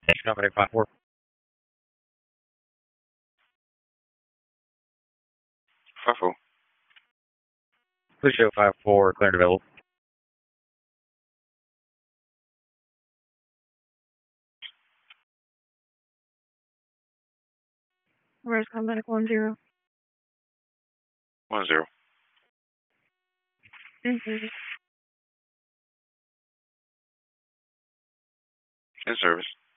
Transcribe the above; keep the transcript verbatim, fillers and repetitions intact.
Company five four. Five four. Please show five four, clear and available. Where's Combat one zero? One zero. In service. In service.